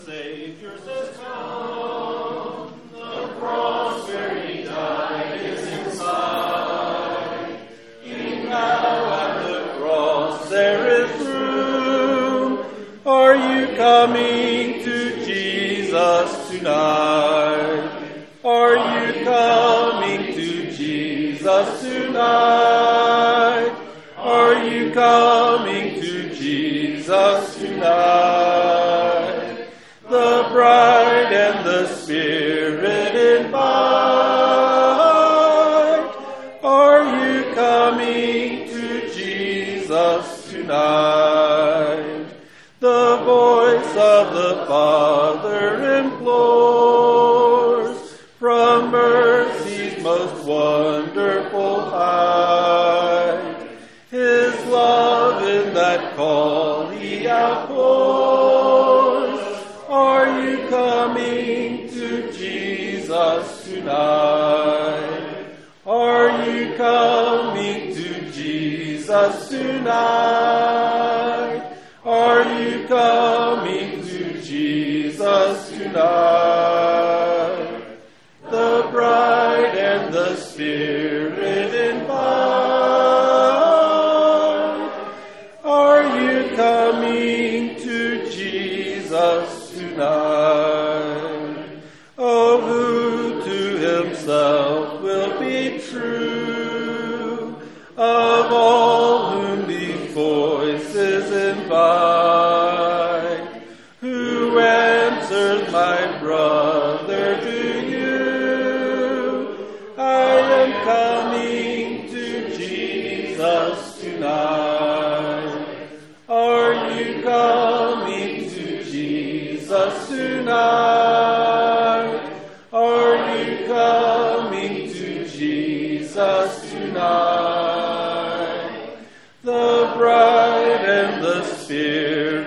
Savior says, come, the cross where he died is inside. Even now at the cross there is room. Are you coming to Jesus tonight? Are you coming to Jesus tonight? Are you coming to Jesus tonight? The bride and the Spirit invite. Are you coming to Jesus tonight? The voice of the Father implores from mercy's most wonderful height. His love in that call he outpours. Are you coming to Jesus tonight? Are you coming to Jesus tonight? Are you coming to Jesus tonight? The bride and the Spirit invite. Are you coming to Jesus tonight? Oh, who to himself will be true of all whom these voices invite? Who answers, my brother, do you? I am coming to Jesus tonight. Are you coming to Jesus tonight? Are you coming to Jesus tonight? The bride and the Spirit